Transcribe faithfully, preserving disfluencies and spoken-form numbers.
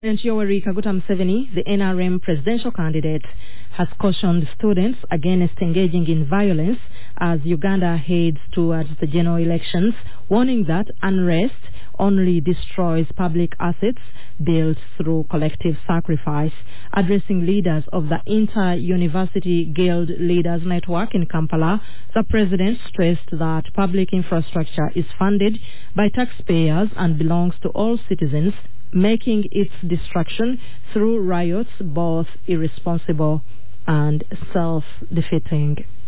President Yoweri Kaguta Museveni, the N R M presidential candidate, has cautioned students against engaging in violence as Uganda heads towards the general elections, warning that unrest only destroys public assets built through collective sacrifice. Addressing leaders of the Inter-University Guild Leaders Network in Kampala, the president stressed that public infrastructure is funded by taxpayers and belongs to all citizens, making its destruction through riots both irresponsible and self-defeating.